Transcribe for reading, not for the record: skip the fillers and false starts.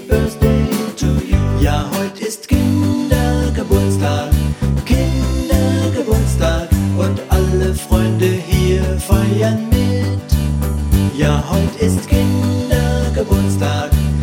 birthday to you. Ja, heute ist Kindergeburtstag, Kindergeburtstag und alle Freunde hier feiern mit. Ja, heute ist Kindergeburtstag,